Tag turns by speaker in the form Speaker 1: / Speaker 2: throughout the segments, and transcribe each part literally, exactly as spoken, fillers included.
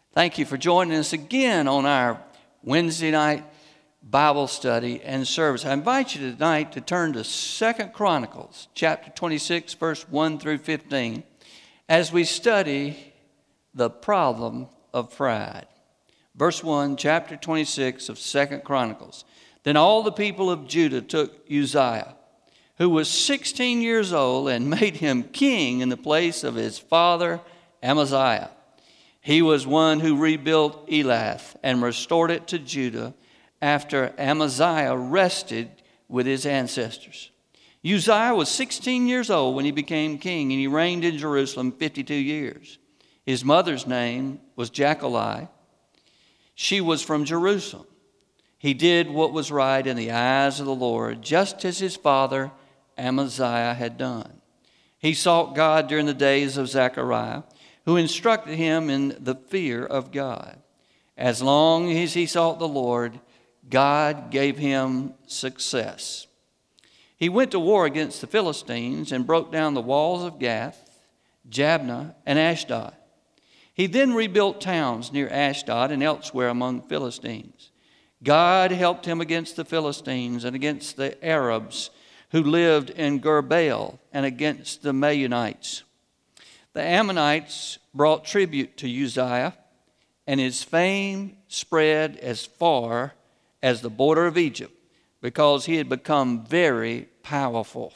Speaker 1: Thank you for joining us again on our Wednesday night Bible study and service. I invite you tonight to turn to Second Chronicles, chapter twenty-six, verse one through fifteen, as we study the problem of pride. Verse one, chapter twenty-six of Second Chronicles. Then all the people of Judah took Uzziah, who was sixteen years old, and made him king in the place of his father Amaziah. He was one who rebuilt Elath and restored it to Judah after Amaziah rested with his ancestors. Uzziah was sixteen years old when he became king, and he reigned in Jerusalem fifty-two years. His mother's name was Jechaliah. She was from Jerusalem. He did what was right in the eyes of the Lord, just as his father Amaziah had done. He sought God during the days of Zechariah, who instructed him in the fear of God. As long as he sought the Lord, God gave him success. He went to war against the Philistines and broke down the walls of Gath, Jabneh, and Ashdod. He then rebuilt towns near Ashdod and elsewhere among Philistines. God helped him against the Philistines and against the Arabs who lived in Gurbaal and against the Maonites. The Ammonites brought tribute to Uzziah, and his fame spread as far as the border of Egypt because he had become very powerful.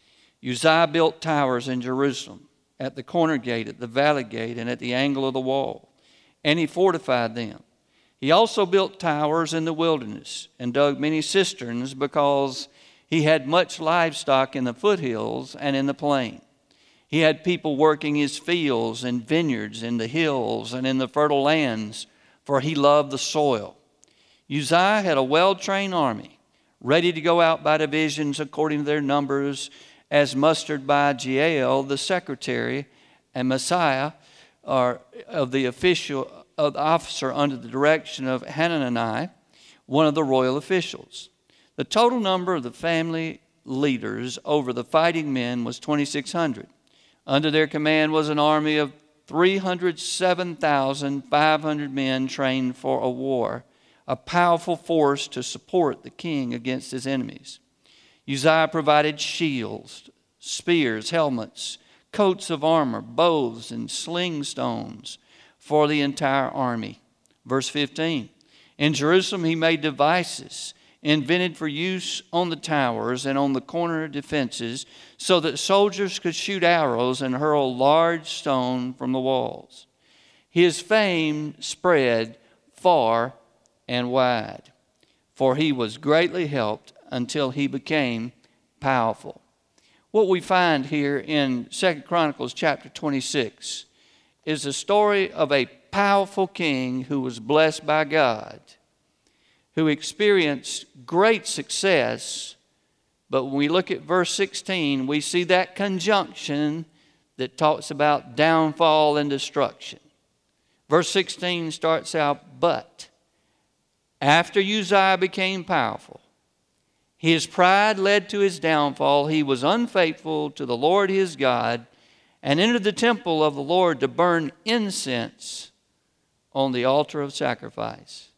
Speaker 1: Uzziah built towers in Jerusalem, at the corner gate, at the valley gate, and at the angle of the wall, and he fortified them. He also built towers in the wilderness and dug many cisterns because he had much livestock in the foothills and in the plain. He had people working his fields and vineyards in the hills and in the fertile lands, for he loved the soil. Uzziah had a well-trained army, ready to go out by divisions according to their numbers, as mustered by Jeiel the secretary and Messiah, or of the official of the officer under the direction of Hanani, one of the royal officials. The total number of the family leaders over the fighting men was twenty-six hundred. Under their command was an army of three hundred seven thousand five hundred men trained for a war, a powerful force to support the king against his enemies. Uzziah provided shields, spears, helmets, coats of armor, bows, and sling stones for the entire army. Verse fifteen, in Jerusalem he made devices invented for use on the towers and on the corner defenses, so that soldiers could shoot arrows and hurl large stone from the walls. His fame spread far and wide, for he was greatly helped until he became powerful. What we find here in Second Chronicles chapter twenty-six is the story of a powerful king who was blessed by God, who experienced great success. But when we look at verse sixteen, we see that conjunction that talks about downfall and destruction. Verse sixteen starts out, but after Uzziah became powerful, his pride led to his downfall. He was unfaithful to the Lord his God and entered the temple of the Lord to burn incense on the altar of sacrifice.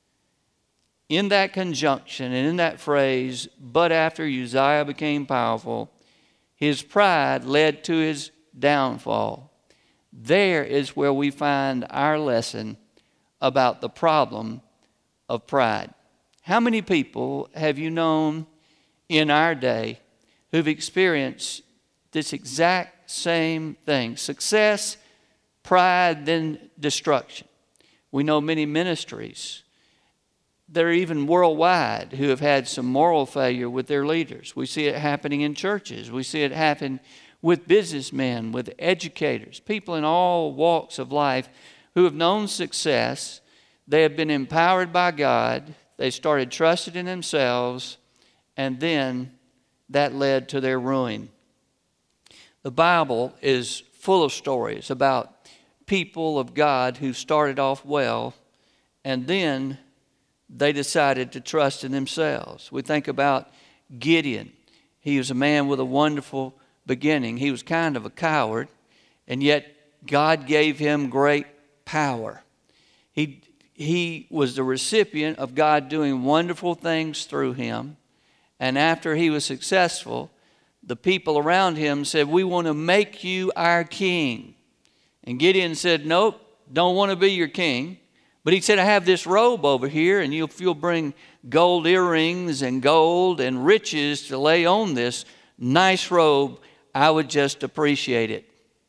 Speaker 1: In that conjunction and in that phrase, but after Uzziah became powerful, his pride led to his downfall. There is where we find our lesson about the problem of pride. How many people have you known in our day who've experienced this exact same thing? Success, pride, then destruction. We know many ministries that are even worldwide who have had some moral failure with their leaders. We see it happening in churches. We see it happen with businessmen, with educators, people in all walks of life who have known success. They have been empowered by God. They started trusting in themselves, and then that led to their ruin. The Bible is full of stories about people of God who started off well, and then they decided to trust in themselves. We think about Gideon. He was a man with a wonderful beginning. He was kind of a coward, and yet God gave him great power. He, he was the recipient of God doing wonderful things through him. And after he was successful, the people around him said, we want to make you our king. And Gideon said, nope, don't want to be your king. But he said, I have this robe over here, and if you'll bring gold earrings and gold and riches to lay on this nice robe, I would just appreciate it.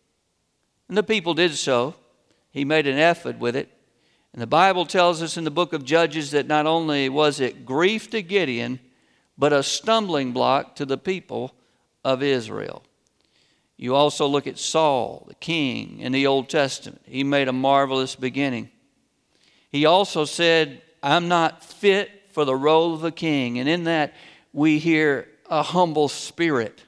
Speaker 1: And the people did so. He made an effort with it. And the Bible tells us in the book of Judges that not only was it grief to Gideon, but a stumbling block to the people of Israel. You also look at Saul, the king in the Old Testament. He made a marvelous beginning. He also said, I'm not fit for the role of a king. And in that we hear a humble spirit.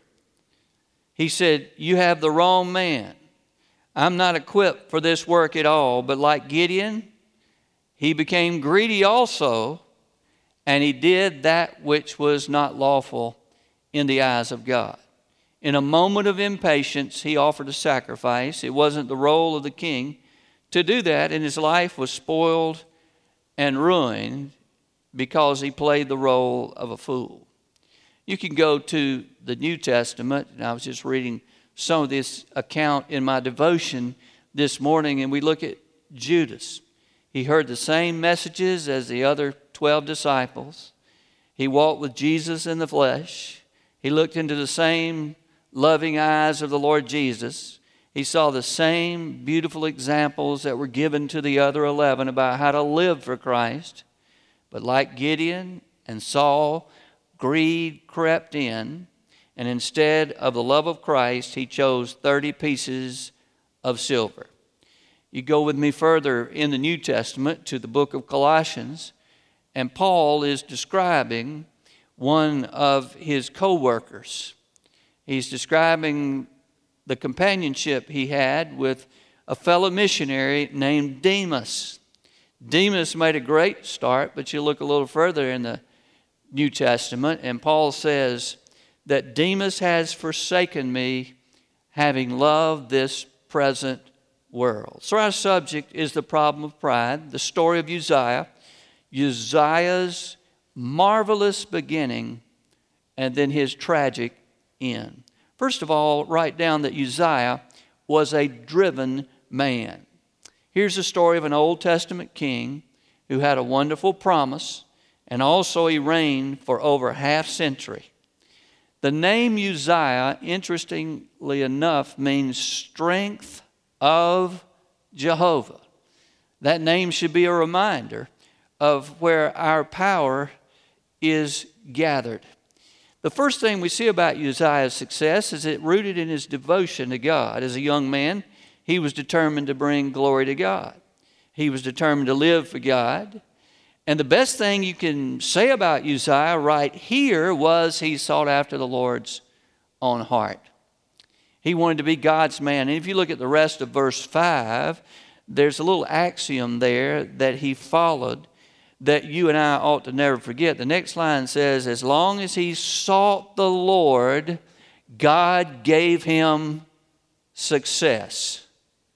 Speaker 1: He said, you have the wrong man. I'm not equipped for this work at all. But like Gideon, he became greedy also, and he did that which was not lawful in the eyes of God. In a moment of impatience, he offered a sacrifice. It wasn't the role of the king to do that, and his life was spoiled and ruined because he played the role of a fool. You can go to the New Testament, and I was just reading some of this account in my devotion this morning, and we look at Judas. He heard the same messages as the other twelve disciples. He walked with Jesus in the flesh. He looked into the same loving eyes of the Lord Jesus. He saw the same beautiful examples that were given to the other eleven about how to live for Christ. But like Gideon and Saul, greed crept in, and instead of the love of Christ, he chose thirty pieces of silver. You go with me further in the New Testament to the book of Colossians, and Paul is describing one of his co-workers. He's describing the companionship he had with a fellow missionary named Demas. Demas made a great start, but you look a little further in the New Testament, and Paul says that Demas has forsaken me, having loved this present world. So our subject is the problem of pride, the story of Uzziah, Uzziah's marvelous beginning, and then his tragic end. First of all, write down that Uzziah was a driven man. Here's the story of an Old Testament king who had a wonderful promise, and also he reigned for over half century. The name Uzziah, interestingly enough, means strength of Jehovah. That name should be a reminder of where our power is gathered. The first thing we see about Uzziah's success is it rooted in his devotion to God. As a young man, he was determined to bring glory to God. He was determined to live for God. And the best thing you can say about Uzziah right here was he sought after the Lord's own heart. He wanted to be God's man. And if you look at the rest of verse five, there's a little axiom there that he followed that you and I ought to never forget. The next line says, as long as he sought the Lord, God gave him success.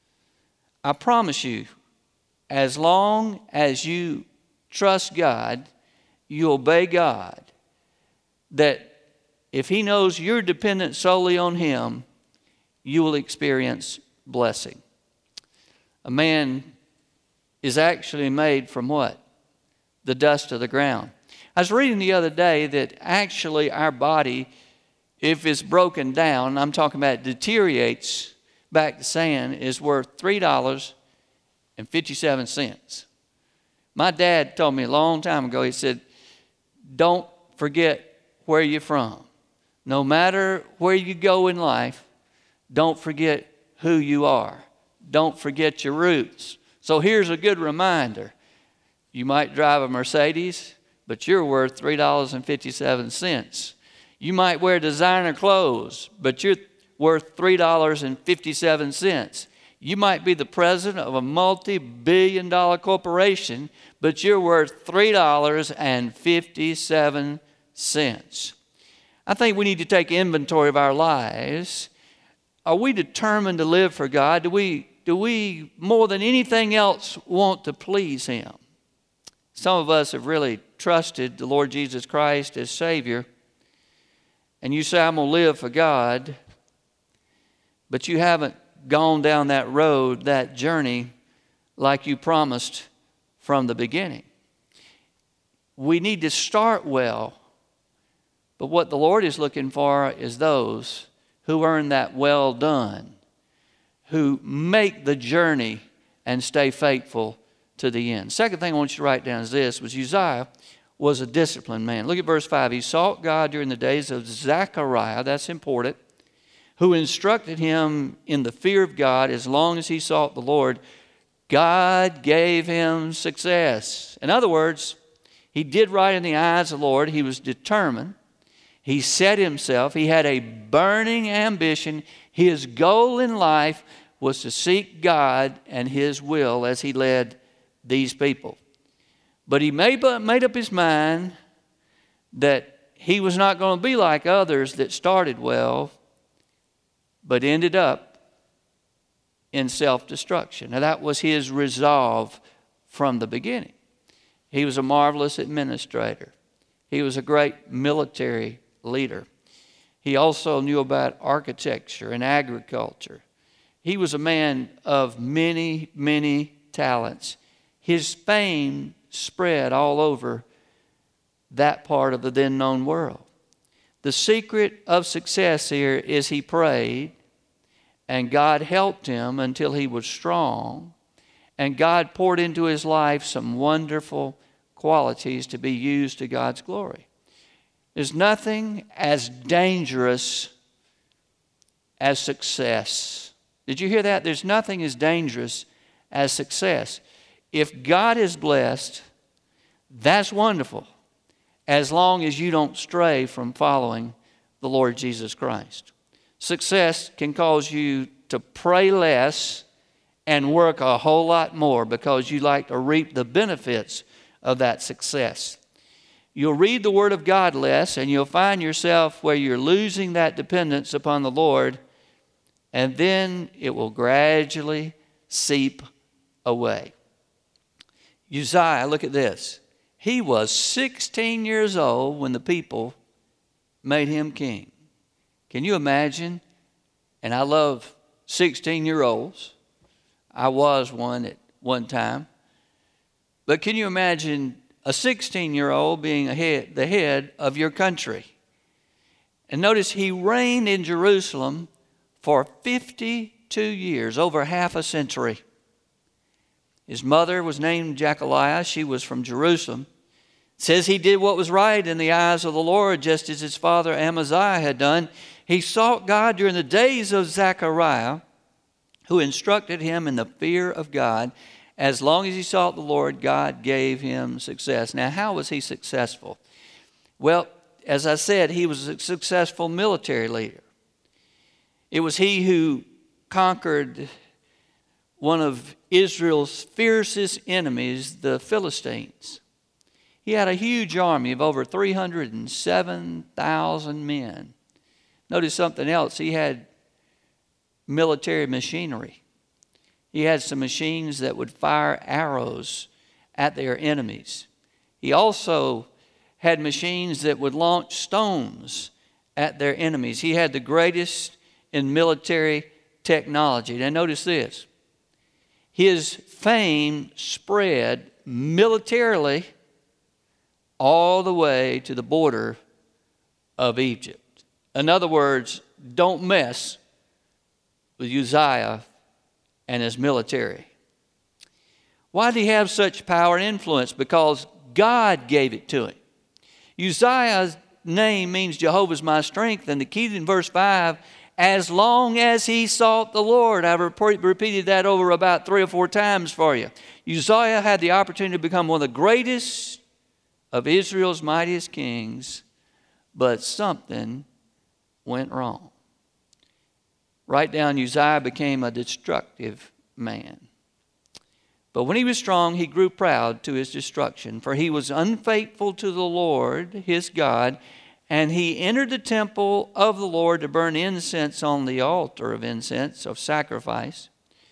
Speaker 1: I promise you, as long as you trust God, you obey God, that if he knows you're dependent solely on him, you will experience blessing. A man is actually made from what? The dust of the ground. I was reading the other day that actually our body, if it's broken down, I'm talking about it deteriorates back to sand, is worth three dollars and fifty-seven cents. My dad told me a long time ago, he said, don't forget where you're from. No matter where you go in life, don't forget who you are. Don't forget your roots. So here's a good reminder. You might drive a Mercedes, but you're worth three dollars and fifty-seven cents. You might wear designer clothes, but you're worth three dollars and fifty-seven cents. You might be the president of a multi-billion dollar corporation, but you're worth three dollars and fifty-seven cents. I think we need to take inventory of our lives. Are we determined to live for God? Do we do we, more than anything else, want to please Him? Some of us have really trusted the Lord Jesus Christ as Savior, and you say, I'm going to live for God, but you haven't gone down that road, that journey, like you promised from the beginning. We need to start well, but what the Lord is looking for is those who earn that well done, who make the journey and stay faithful to the end. Second thing I want you to write down is this, was Uzziah was a disciplined man. Look at verse five. He sought God during the days of Zechariah, that's important, who instructed him in the fear of God. As long as he sought the Lord, God gave him success. In other words, he did right in the eyes of the Lord. He was determined. He set himself. He had a burning ambition. His goal in life was to seek God and His will as he led these people. But he made, made up his mind that he was not going to be like others that started well, but ended up in self-destruction. Now that was his resolve from the beginning. He was a marvelous administrator. He was a great military leader. He also knew about architecture and agriculture. He was a man of many, many talents. His fame spread all over that part of the then known world. The secret of success here is he prayed, and God helped him until he was strong, and God poured into his life some wonderful qualities to be used to God's glory. There's nothing as dangerous as success. Did you hear that? There's nothing as dangerous as success. If God is blessed, that's wonderful, as long as you don't stray from following the Lord Jesus Christ. Success can cause you to pray less and work a whole lot more because you like to reap the benefits of that success. You'll read the Word of God less, and you'll find yourself where you're losing that dependence upon the Lord, and then it will gradually seep away. Uzziah, look at this. He was sixteen years old when the people made him king. Can you imagine? And I love sixteen-year-olds. I was one at one time. But can you imagine a sixteen-year-old being a head, the head of your country? And notice he reigned in Jerusalem for fifty-two years, over half a century. His mother was named Jechaliah. She was from Jerusalem. It says he did what was right in the eyes of the Lord, just as his father Amaziah had done. He sought God during the days of Zechariah, who instructed him in the fear of God. As long as he sought the Lord, God gave him success. Now, how was he successful? Well, as I said, he was a successful military leader. It was he who conquered one of Israel's fiercest enemies, the Philistines. He had a huge army of over three hundred seven thousand men. Notice something else. He had military machinery. He had some machines that would fire arrows at their enemies. He also had machines that would launch stones at their enemies. He had the greatest in military technology. Now notice this. His fame spread militarily all the way to the border of Egypt. In other words, don't mess with Uzziah and his military. Why did he have such power and influence? Because God gave it to him. Uzziah's name means Jehovah's my strength, and the key in verse five, as long as he sought the Lord. I've repeated that over about three or four times for you. Uzziah had the opportunity to become one of the greatest of Israel's mightiest kings, but something went wrong. Write down, Uzziah became a destructive man. But when he was strong, he grew proud to his destruction, for he was unfaithful to the Lord, his God, and he entered the temple of the Lord to burn incense on the altar of incense, of sacrifice.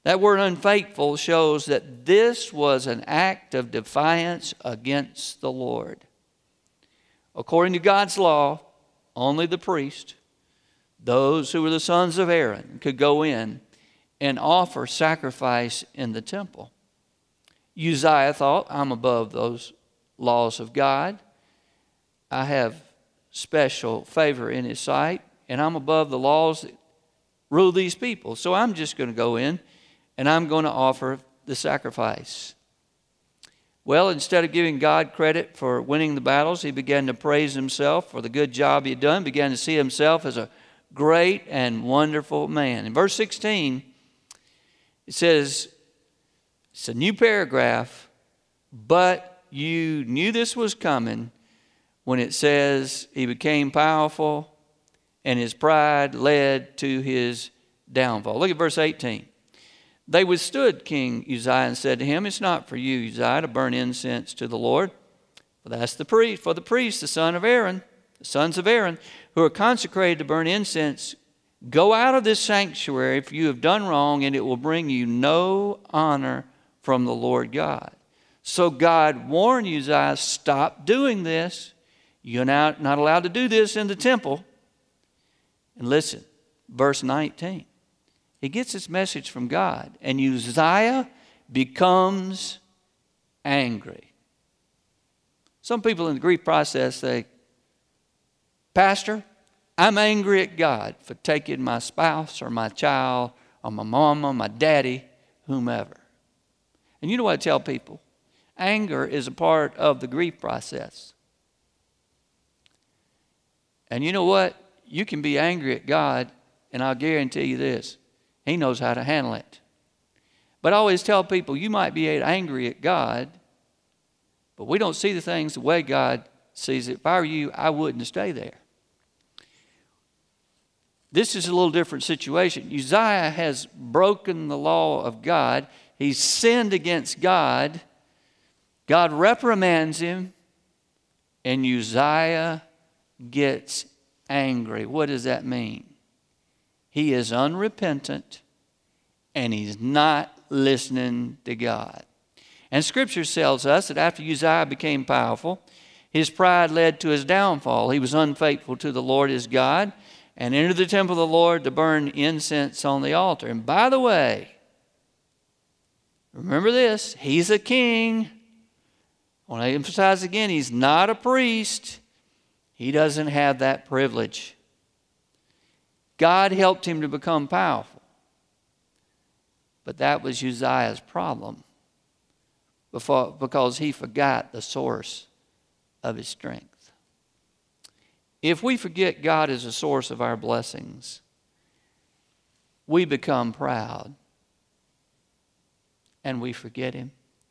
Speaker 1: That word unfaithful shows that this was an act of defiance against the Lord. According to God's law, only the priest, those who were the sons of Aaron, could go in and offer sacrifice in the temple. Uzziah thought, I'm above those laws of God. I have special favor in his sight, and I'm above the laws that rule these people. So I'm just going to go in and I'm going to offer the sacrifice. Well, instead of giving God credit for winning the battles, he began to praise himself for the good job he had done, began to see himself as a great and wonderful man. In verse sixteen, it says, it's a new paragraph, but you knew this was coming when it says he became powerful and his pride led to his downfall. Look at verse eighteen. They withstood King Uzziah and said to him, it's not for you, Uzziah, to burn incense to the Lord, for that's the priest, for the priest, the son of Aaron, the sons of Aaron, who are consecrated to burn incense. Go out of this sanctuary, for you have done wrong, and it will bring you no honor from the Lord God. So God warned Uzziah, stop doing this. You're not, not allowed to do this in the temple. And listen, verse nineteen. He gets his message from God, and Uzziah becomes angry. Some people in the grief process say, Pastor, I'm angry at God for taking my spouse or my child or my mama, my daddy, whomever. And you know what I tell people? Anger is a part of the grief process. And you know what? You can be angry at God, and I'll guarantee you this. He knows how to handle it. But I always tell people, you might be angry at God, but we don't see the things the way God sees it. If I were you, I wouldn't stay there. This is a little different situation. Uzziah has broken the law of God. He's sinned against God. God reprimands him, and Uzziah gets angry. What does that mean? He is unrepentant, and he's not listening to God. And Scripture tells us that after Uzziah became powerful, his pride led to his downfall. He was unfaithful to the Lord his God and entered the temple of the Lord to burn incense on the altar. And by the way, remember this, he's a king. I want to emphasize again, he's not a priest. He doesn't have that privilege. God helped him to become powerful. But that was Uzziah's problem before, because he forgot the source of his strength. If we forget God as a source of our blessings, we become proud and we forget him.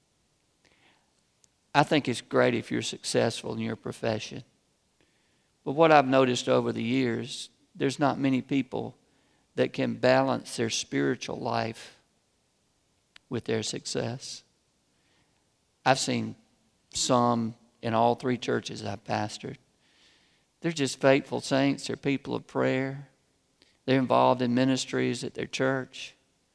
Speaker 1: I think it's great if you're successful in your profession. But what I've noticed over the years, there's not many people that can balance their spiritual life with their success. I've seen some in all three churches I've pastored. They're just faithful saints. They're people of prayer. They're involved in ministries at their church.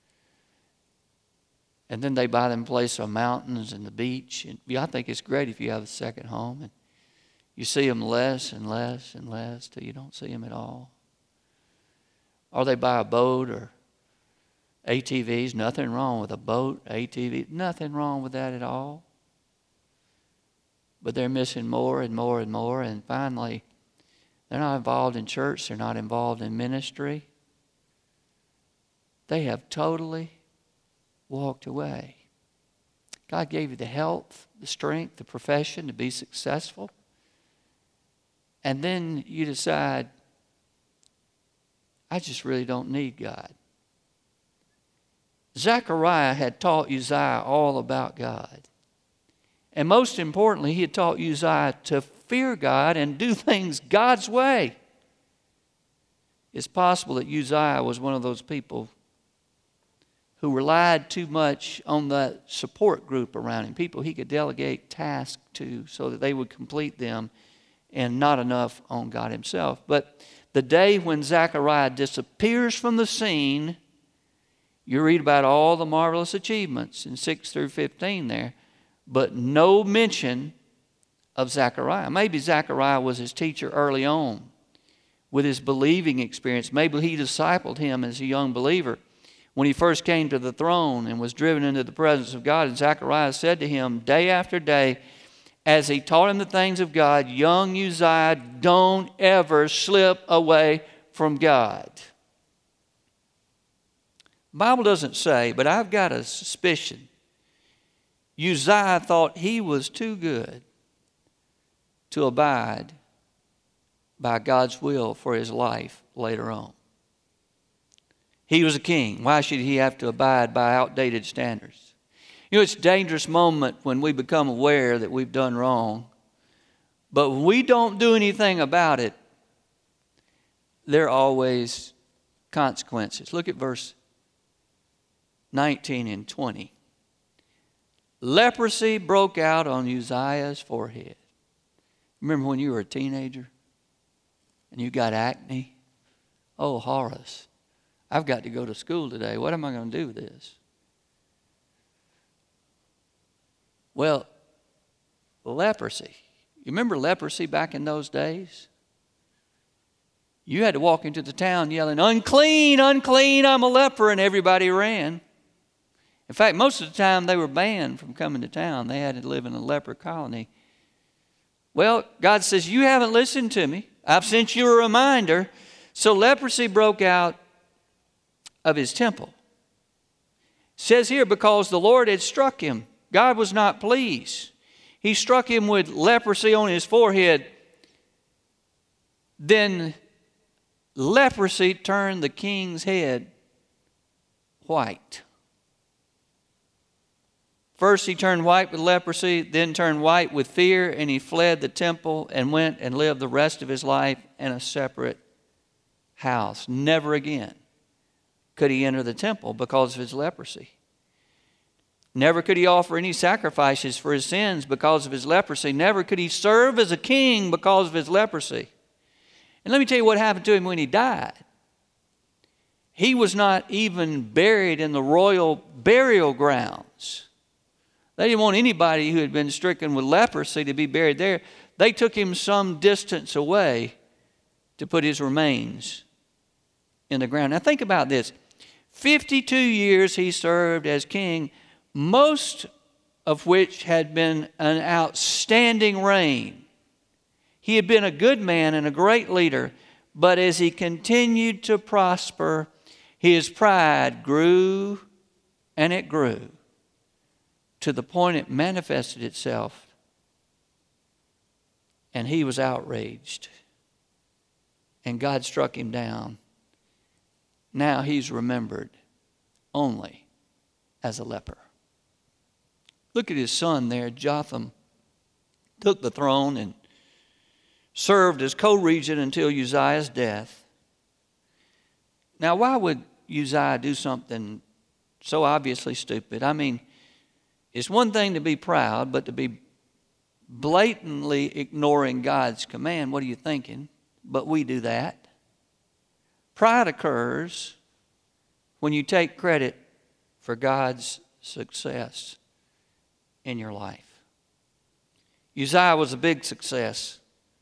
Speaker 1: And then they buy them place on mountains and the beach. And yeah, I think it's great if you have a second home. And you see them less and less and less till you don't see them at all. Or they buy a boat or A T Vs. Nothing wrong with a boat, A T V. Nothing wrong with that at all. But they're missing more and more and more. And finally, they're not involved in church. They're not involved in ministry. They have totally walked away. God gave you the health, the strength, the profession to be successful. And then you decide, I just really don't need God. Zechariah had taught Uzziah all about God. And most importantly, he had taught Uzziah to fear God and do things God's way. It's possible that Uzziah was one of those people who relied too much on the support group around him, people he could delegate tasks to so that they would complete them, and not enough on God himself. But the day when Zechariah disappears from the scene, You read about all the marvelous achievements in six through fifteen there, but no mention of Zechariah. Maybe Zechariah was his teacher early on with his believing experience. Maybe he discipled him as a young believer when he first came to the throne and was driven into the presence of God. And Zechariah said to him day after day, as he taught him the things of God, young Uzziah, don't ever slip away from God. The Bible doesn't say, but I've got a suspicion. Uzziah thought he was too good to abide by God's will for his life later on. He was a king. Why should he have to abide by outdated standards? You know, it's a dangerous moment when we become aware that we've done wrong. But when we don't do anything about it, there are always consequences. Look at verse nineteen and twenty. Leprosy broke out on Uzziah's forehead. Remember when you were a teenager and you got acne? Oh, Horace, I've got to go to school today. What am I going to do with this? Well, leprosy. You remember leprosy back in those days? You had to walk into the town yelling, unclean, unclean, I'm a leper, and everybody ran. In fact, most of the time they were banned from coming to town. They had to live in a leper colony. Well, God says, you haven't listened to me. I've sent you a reminder. So leprosy broke out of his temple. It says here, because the Lord had struck him. God was not pleased. He struck him with leprosy on his forehead. Then leprosy turned the king's head white. First he turned white with leprosy, then turned white with fear, and he fled the temple and went and lived the rest of his life in a separate house. Never again could he enter the temple because of his leprosy. Never could he offer any sacrifices for his sins because of his leprosy. Never could he serve as a king because of his leprosy. And let me tell you what happened to him when he died. He was not even buried in the royal burial grounds. They didn't want anybody who had been stricken with leprosy to be buried there. They took him some distance away to put his remains in the ground. Now think about this. fifty-two years he served as king, most of which had been an outstanding reign. He had been a good man and a great leader, but as he continued to prosper, his pride grew and it grew to the point it manifested itself, and he was outraged, and God struck him down. Now he's remembered only as a leper. Look at his son there. Jotham took the throne and served as co-regent until Uzziah's death. Now, why would Uzziah do something so obviously stupid? I mean, it's one thing to be proud, but to be blatantly ignoring God's command, what are you thinking? But we do that. Pride occurs when you take credit for God's success in your life. Uzziah was a big success.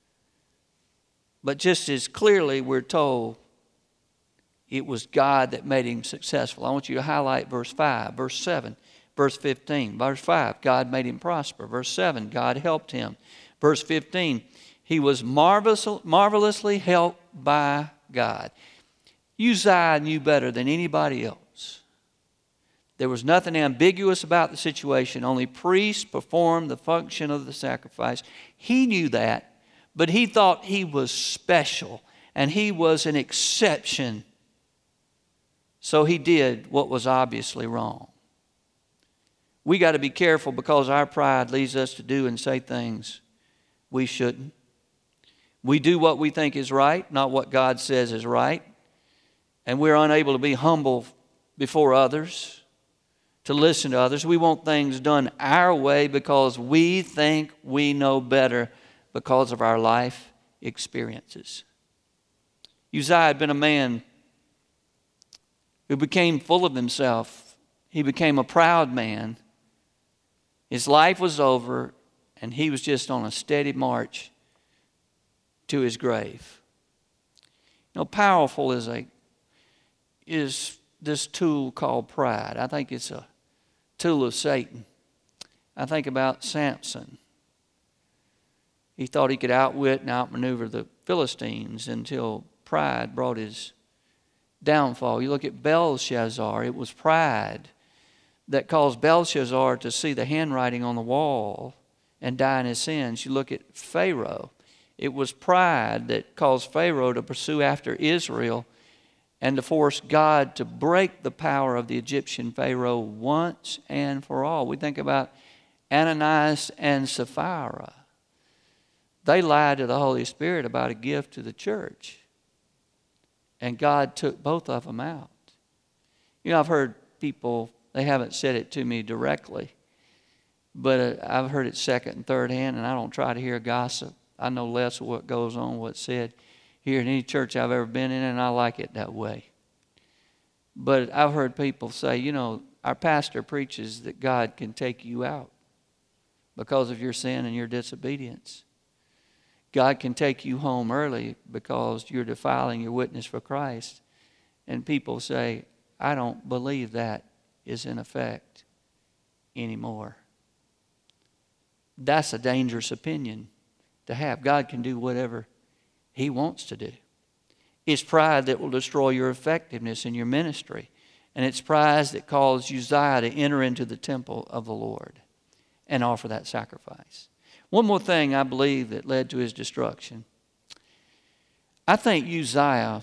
Speaker 1: But just as clearly we're told it was God that made him successful. I want you to highlight verse five, verse seven, verse fifteen. Verse five, God made him prosper. Verse seven, God helped him. Verse fifteen, he was marvelous, marvelously helped by God. Uzziah knew better than anybody else. There was nothing ambiguous about the situation. Only priests performed the function of the sacrifice. He knew that, but he thought he was special and he was an exception. So he did what was obviously wrong. We got to be careful because our pride leads us to do and say things we shouldn't. We do what we think is right, not what God says is right. And we're unable to be humble before others, to listen to others. We want things done our way because we think we know better because of our life experiences. Uzziah had been a man who became full of himself. He became a proud man. His life was over, and he was just on a steady march to his grave. You know, powerful is a is this tool called pride. I think it's a tool of Satan. I think about Samson. He thought he could outwit and outmaneuver the Philistines until pride brought his downfall. You look at Belshazzar, it was pride that caused Belshazzar to see the handwriting on the wall and die in his sins. You look at Pharaoh, it was pride that caused Pharaoh to pursue after Israel and to force God to break the power of the Egyptian Pharaoh once and for all. We think about Ananias and Sapphira. They lied to the Holy Spirit about a gift to the church. And God took both of them out. You know, I've heard people, they haven't said it to me directly, but uh, I've heard it second and third hand, and I don't try to hear gossip. I know less of what goes on, what's said here in any church I've ever been in, and I like it that way. But I've heard people say, you know, our pastor preaches that God can take you out because of your sin and your disobedience. God can take you home early because you're defiling your witness for Christ. And people say, I don't believe that is in effect anymore. That's a dangerous opinion to have. God can do whatever He wants to do. It's pride that will destroy your effectiveness in your ministry. And it's pride that caused Uzziah to enter into the temple of the Lord and offer that sacrifice. One more thing I believe that led to his destruction. I think Uzziah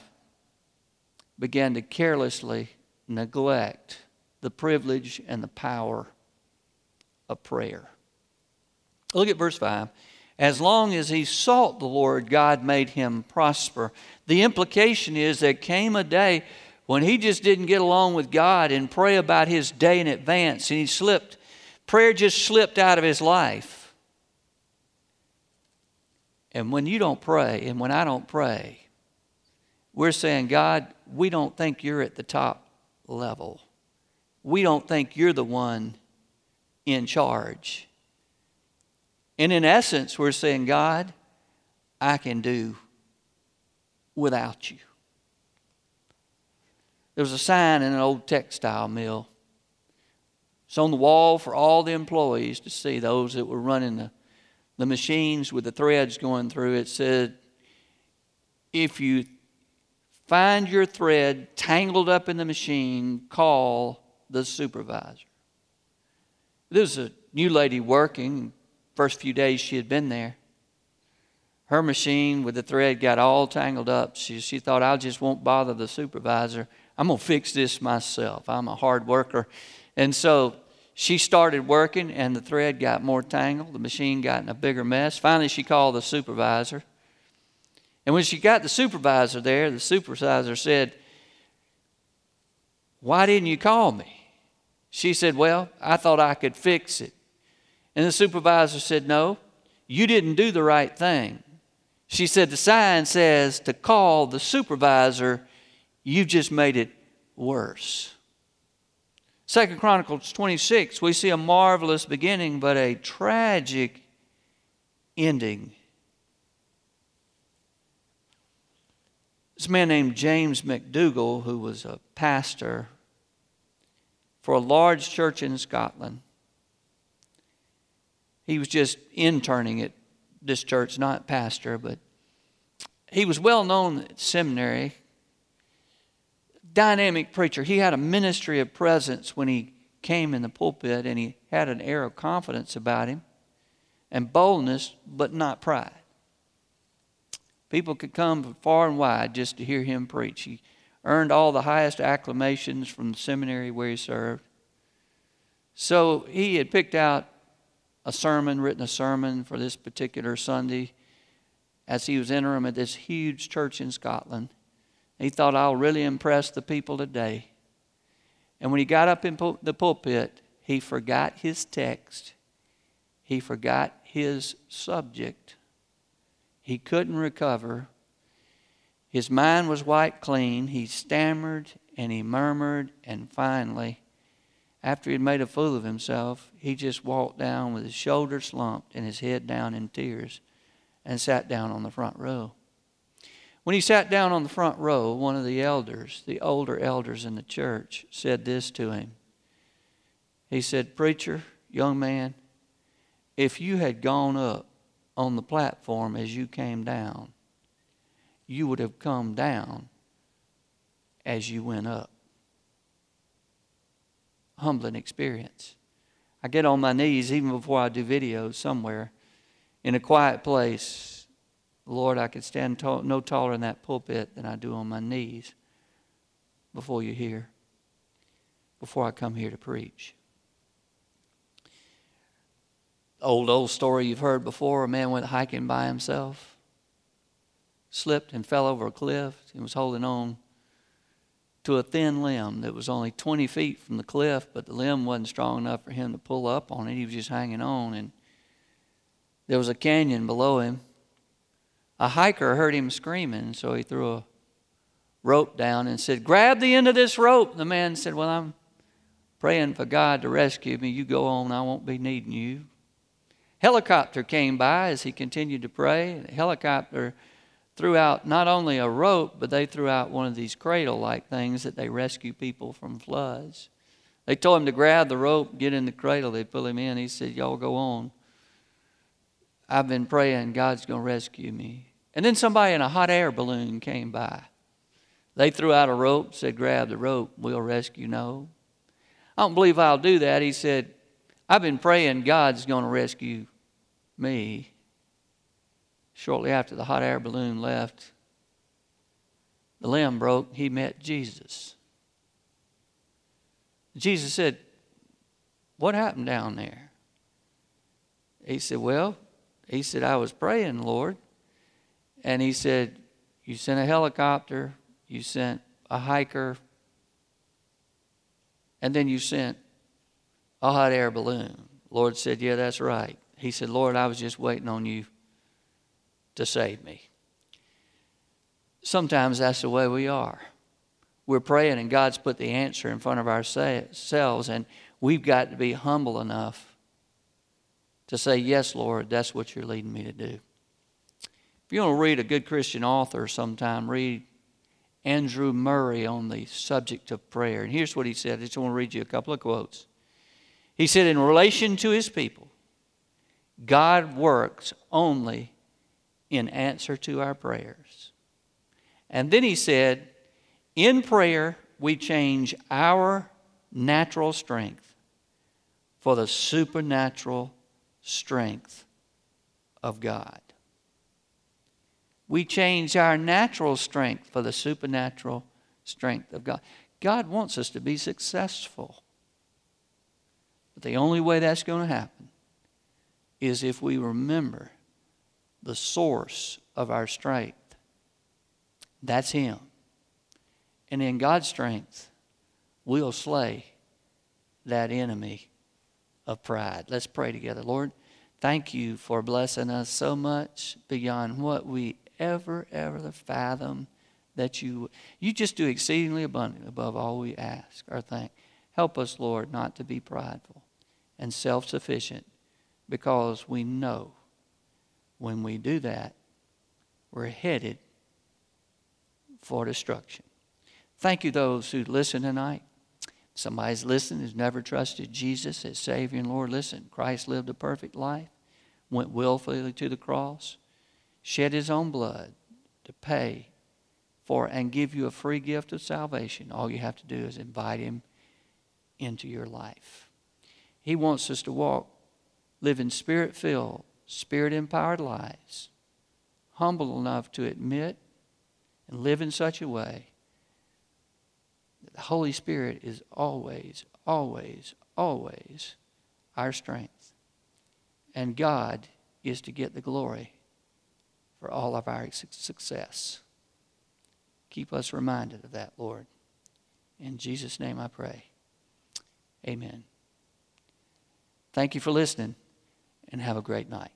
Speaker 1: began to carelessly neglect the privilege and the power of prayer. Look at verse five. As long as he sought the Lord, God made him prosper. The implication is there came a day when he just didn't get along with God and pray about his day in advance, and he slipped. Prayer just slipped out of his life. And when you don't pray, and when I don't pray, we're saying, God, we don't think you're at the top level. We don't think you're the one in charge. And in essence, we're saying, God, I can do without you. There was a sign in an old textile mill. It's on the wall for all the employees to see, those that were running the The machines with the threads going through. It said, if you find your thread tangled up in the machine, call the supervisor. There was a new lady working. First few days she had been there. Her machine with the thread got all tangled up. She, she thought, I just won't bother the supervisor. I'm going to fix this myself. I'm a hard worker. And so she started working, and the thread got more tangled. The machine got in a bigger mess. Finally, she called the supervisor. And when she got the supervisor there, the supervisor said, why didn't you call me? She said, well, I thought I could fix it. And the supervisor said, no, you didn't do the right thing. She said, the sign says to call the supervisor. You just made it worse. Second Chronicles twenty-six, we see a marvelous beginning, but a tragic ending. This man named James McDougall, who was a pastor for a large church in Scotland, he was just interning at this church, not pastor, but he was well known at seminary. Dynamic preacher. He had a ministry of presence when he came in the pulpit, and he had an air of confidence about him and boldness, but not pride. People could come from far and wide just to hear him preach. He earned all the highest acclamations from the seminary where he served. So he had picked out a sermon, written a sermon for this particular Sunday as he was interim at this huge church in Scotland. He thought, I'll really impress the people today. And when he got up in the pulpit, he forgot his text. He forgot his subject. He couldn't recover. His mind was wiped clean. He stammered and he murmured, and finally, after he'd made a fool of himself, he just walked down with his shoulders slumped and his head down in tears and sat down on the front row. When he sat down on the front row, one of the elders, the older elders in the church, said this to him. He said, "Preacher, young man, if you had gone up on the platform as you came down, you would have come down as you went up." Humbling experience. I get on my knees even before I do videos somewhere in a quiet place. Lord, I could stand tall, no taller in that pulpit than I do on my knees before you hear, before I come here to preach. Old, old story you've heard before. A man went hiking by himself, slipped and fell over a cliff. He was holding on to a thin limb that was only twenty feet from the cliff, but the limb wasn't strong enough for him to pull up on it. He was just hanging on, and there was a canyon below him. A hiker heard him screaming, so he threw a rope down and said, "Grab the end of this rope." The man said, "Well, I'm praying for God to rescue me. You go on, I won't be needing you." Helicopter came by as he continued to pray. The helicopter threw out not only a rope, but they threw out one of these cradle-like things that they rescue people from floods. They told him to grab the rope, get in the cradle. They pull him in. He said, "Y'all go on. I've been praying, God's going to rescue me." And then somebody in a hot air balloon came by. They threw out a rope, said, "Grab the rope, we'll rescue." No. "I don't believe I'll do that." He said, "I've been praying, God's going to rescue me." Shortly after the hot air balloon left, the limb broke. He met Jesus. Jesus said, "What happened down there?" He said, "Well," he said, "I was praying, Lord." And he said, "You sent a helicopter, you sent a hiker, and then you sent a hot air balloon." Lord said, "Yeah, that's right." He said, "Lord, I was just waiting on you to save me." Sometimes that's the way we are. We're praying and God's put the answer in front of ourselves, and we've got to be humble enough to say, "Yes, Lord, that's what you're leading me to do." If you want to read a good Christian author sometime, read Andrew Murray on the subject of prayer. And here's what he said. I just want to read you a couple of quotes. He said, "In relation to his people, God works only in answer to our prayers." And then he said, "In prayer, we change our natural strength for the supernatural strength of God." We change our natural strength for the supernatural strength of God. God wants us to be successful. But the only way that's going to happen is if we remember the source of our strength. That's Him. And in God's strength, we'll slay that enemy of pride. Let's pray together. Lord, thank you for blessing us so much beyond what we ever, ever fathom that you, you just do exceedingly abundantly above all we ask or think. Help us, Lord, not to be prideful and self-sufficient, because we know when we do that, we're headed for destruction. Thank you, those who listen tonight. Somebody's listening who's never trusted Jesus as Savior and Lord. Listen, Christ lived a perfect life, went willfully to the cross, shed His own blood to pay for and give you a free gift of salvation. All you have to do is invite Him into your life. He wants us to walk, living Spirit-filled, Spirit-empowered lives, humble enough to admit and live in such a way that the Holy Spirit is always, always, always our strength. And God is to get the glory for all of our success. Keep us reminded of that, Lord. In Jesus' name I pray. Amen. Thank you for listening, and have a great night.